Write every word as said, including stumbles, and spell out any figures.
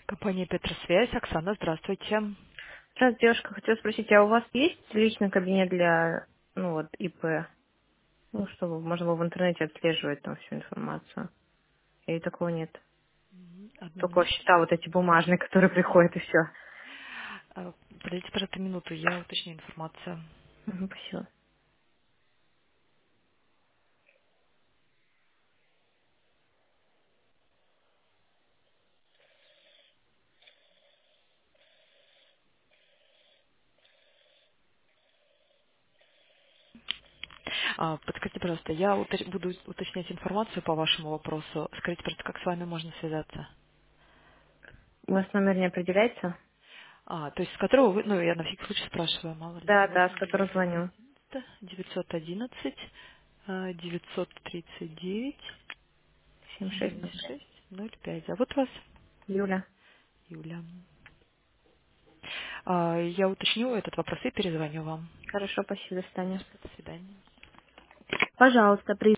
Компания Петросвязь. Оксана, здравствуйте. Здравствуйте, девушка. Хотела спросить, а у вас есть личный кабинет для, ну вот, ИП? Ну, чтобы можно было в интернете отслеживать там всю информацию. Или такого нет? Мгм. Одну Только минуту. счета вот эти бумажные, которые приходят, и все. А, Подождите, пожалуйста, минуту, я уточню информацию. Спасибо. А, Подскажите, пожалуйста, я уточ- буду уточнять информацию по вашему вопросу. Скажите, просто, как с вами можно связаться? У вас номер не определяется? А, то есть с которого вы, ну, я на всякий случай спрашиваю, мало ли. Да, да, с восемь которого девятьсот звоню. девятьсот одиннадцать а, девятьсот тридцать девять семь шесть семьдесят шесть ноль пять. Зовут вас Юля. Юля. А, Я уточню этот вопрос и перезвоню вам. Хорошо, спасибо, до свидания. Пожалуйста, до свидания. Пожалуйста, при